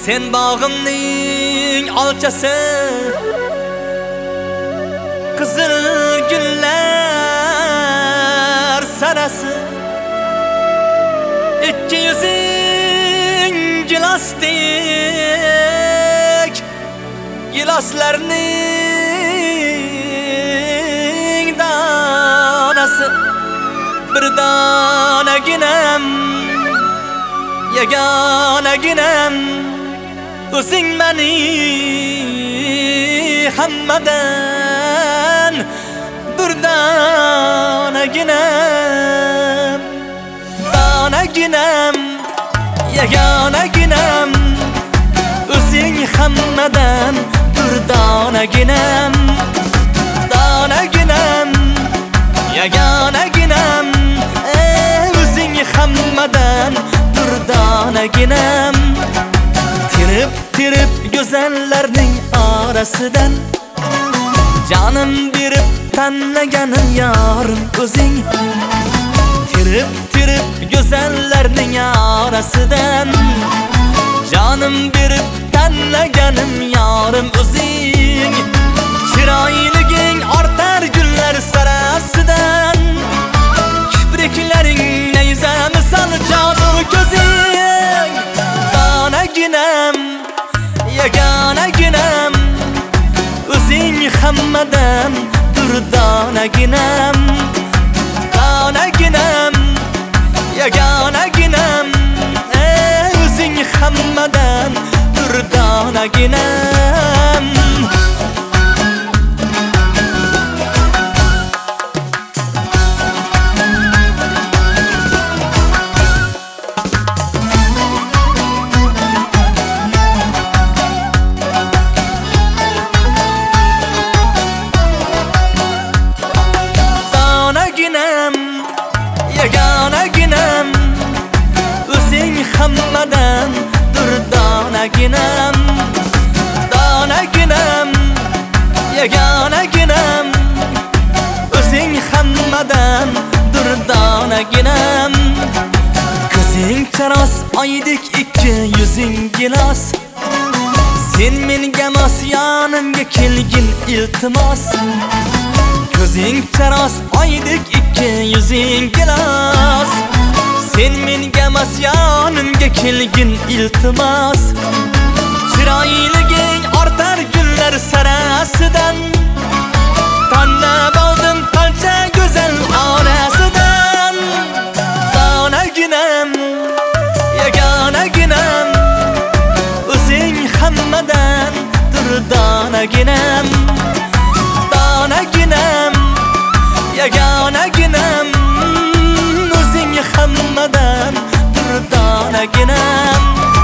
Sen bağımning olchasi, qizil gullar sarasi, ikki yuzing gilasdek, gilaslarning donasi, bir donaginam, yagonaginam, o'zing meni hammadan bir donaginam, donaginam, yagonaginam, o'zing hammadan bir donaginam, donaginam, yagonaginam, o'zing hammadan bir donaginam. Tirib go'zallarning orasidan jonim berib tanlaganim yorim o'zing. Tirib go'zallarning orasidan jonim berib tanlaganim yorim o'zing. Chiroyliging ortar gullar sarasidan, kipriklaring nayza misol jonu ko'zing. Donaginam, yagonaginam, o'zing hammadan bir donaginam, donaginam, yagonaginam, o'zing hammadan bir donaginam. Yagonaginam, o'zing hammadan bir donaginam, donaginam, yagonaginam, o'zing hammadan bir donaginam. Ko'zing charos oydek, ikki yuzing gilos, sen menga mos yonimga kelgin iltimos. Ko'zing charos oydek, ikki yuzing gilos, sen menga mos yonimga kelgin iltimos. Chiroyliging ortar gullar sarasidan, tanlab oldim qancha go'zal onasidan. Donaginam, yagonaginam, o'zing hammadan bir donaginam, donaginam, yagonaginam, o'zing hammadan bir donaginam.